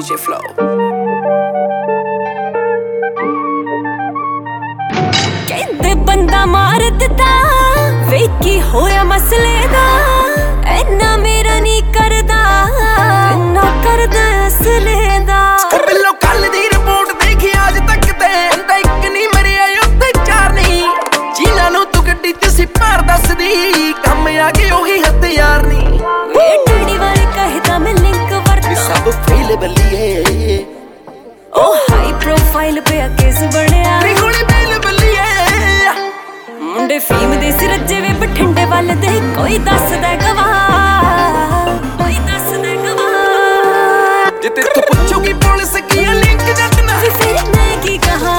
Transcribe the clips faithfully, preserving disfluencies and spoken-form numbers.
D J Flow। कहते बंदा मार दिता वे की होया मसले दा इन्ना मेरा नहीं करदा इन्ना करदा असले दा। बिल्लो कल दी रिपोर्ट देखी आज तक ते बंदा एक नहीं मरे आए उत्ते चार नहीं जिन्हां नूं तू गड्डी च सिपार दसदी कम आ गए ओही हथियार नहीं। वे डैडी वाले कहदा मैं लिंक वरता सब फेल बल्लीए ओ हाई प्रोफाइल पे केस बनया रिगोली बेल बल्लीए मुंडे फीम दे सिर रजे वे बठिंडे वाल दे कोई दसदा गवाह कोई दसदा गवाह। जे ते तू पूछोगी पुलिस की लिंक जटना फिर मैं की कहां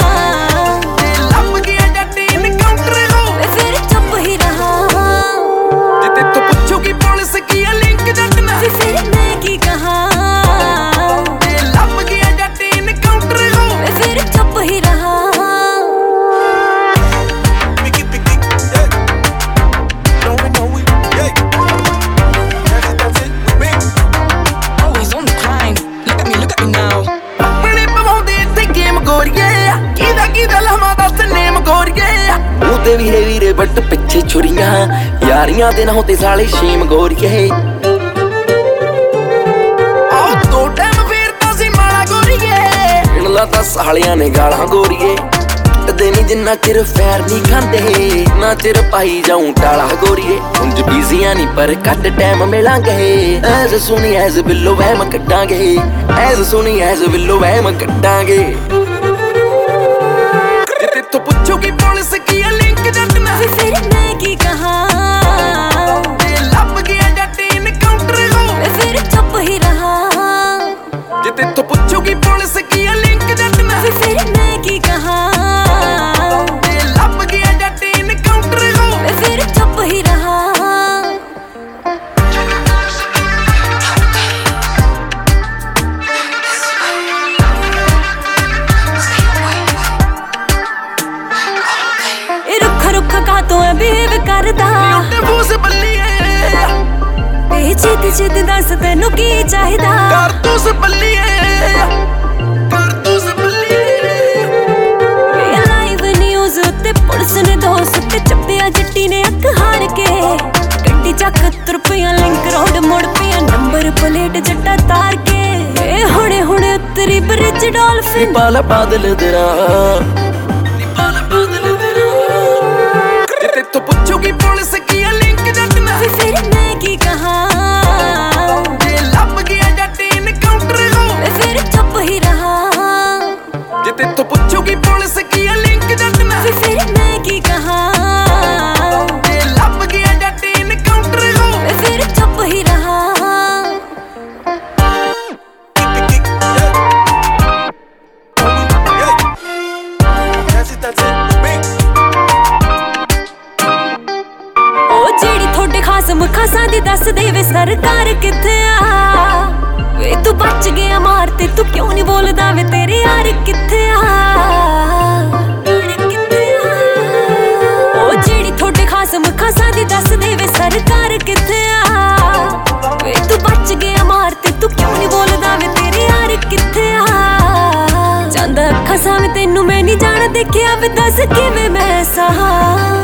लब गया जट इनकाउंटर हो फिर चुप ही रहा। जे ते तू पूछोगी पुलिस की लिंक जटना फिर मैं की कहां लब गया जट इनकाउंटर हो फिर चुप ही रहा। ਵੀਰੇ ਵੀਰੇ ਬੱਟ ਪਿੱਛੇ ਛੁਰੀਆਂ ਯਾਰੀਆਂ ਦੇ ਨਾ ਹੋਤੇ ਸਾਲੇ ਸ਼ੀਮ ਗੋਰੀਏ ਆਹ ਦੋ ਟਾਈਮ ਫੇਰਦਾ ਸੀ ਮਾਲਾ ਗੋਰੀਏ ਇਨਲਾ ਤਾਂ ਸਾਲਿਆਂ ਨੇ ਗਾਲਾਂ ਗੋਰੀਏ ਕਦੇ ਨਹੀਂ ਜਿੰਨਾ ਚਿਰ ਫੈਰ ਨਹੀਂ ਖਾਂਦੇ ਨਾ ਚਿਰ ਪਾਈ ਜਾਉਂ ਟਾਲਾ ਗੋਰੀਏ ਉਂਝ ਬੀਜ਼ੀਆਂ ਨਹੀਂ ਪਰ ਕੱਟ ਟਾਈਮ ਮਿਲਾਂਗੇ ਐਜ਼ ਸੁਣੀ ਐਜ਼ ਬਿੱਲੋ ਵਹਿਮ ਕੱਢਾਂਗੇ ਐਜ਼ ਸੁਣੀ ਐਜ਼ ਬਿੱਲੋ ਵਹਿਮ ਕੱਢਾਂਗੇ। ਜੇ ਤੇਥੋਂ ਪੁੱਛੋਗੀ ਪੁਲਿਸ ਕੀ ਲਿੰਕ ਜਟਨਾ फिर मैं की कहां लब गया जट इनकाउंटर हो फिर चुप ही रहा। जे तेथों पुछोगी पुलिस की लिंक जटना फिर मैं की कहां लब गया जट इनकाउंटर हो फिर चुप ही रहा। रुख का तो बिहेव करदा बूस बल्लीए चीत चीत दस तेनू की चाहिदा कारतूस बल्लीए कारतूस बल्लीए लाइव न्यूज़ ते पुलिस ने दोस्त ते चप्पिया जट्टी ने अख हार के गड्डी चक तुरपिया लिंक रोड मुड़ पिया नंबर प्लेट जट्टा तार के हुणे हुणे उतरी ब्रिज डॉल्फिन पाला बादल दरा पाला बादल दरा। जे तेथों पुछोगी पुलिस की लिंक जटना फिर मैं की कहां लब गया जट इनकाउंटर हो फिर चुप ही रहा। जे तेथों पुछोगी पुलिस की लिंक जटना फिर मैं की कहां लब गया जट इनकाउंटर हो फिर चुप ही रहा। खासम खासा दी दस दे वे सरकार किथे आ वे तू बच गया मारते तू क्यों नहीं बोलदा वे तेरे यार किथे आ ओ जेड़ी थोड़े खासम खासा दी दस दे वे सरकार किथे आ वे तू बच गया मारते तू क्यों नहीं बोलदा वे तेरे यार किथे आ। चांदा अखा सावे तेनू मैं नहीं जान देखिया वे दस किवें मैं सहा।